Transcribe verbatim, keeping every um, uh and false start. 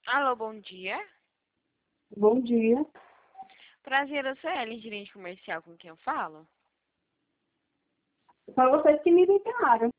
Alô, bom dia. Bom dia. Prazer, eu sou a Ellen, gerente comercial com quem eu falo. Foi vocês que me ligaram.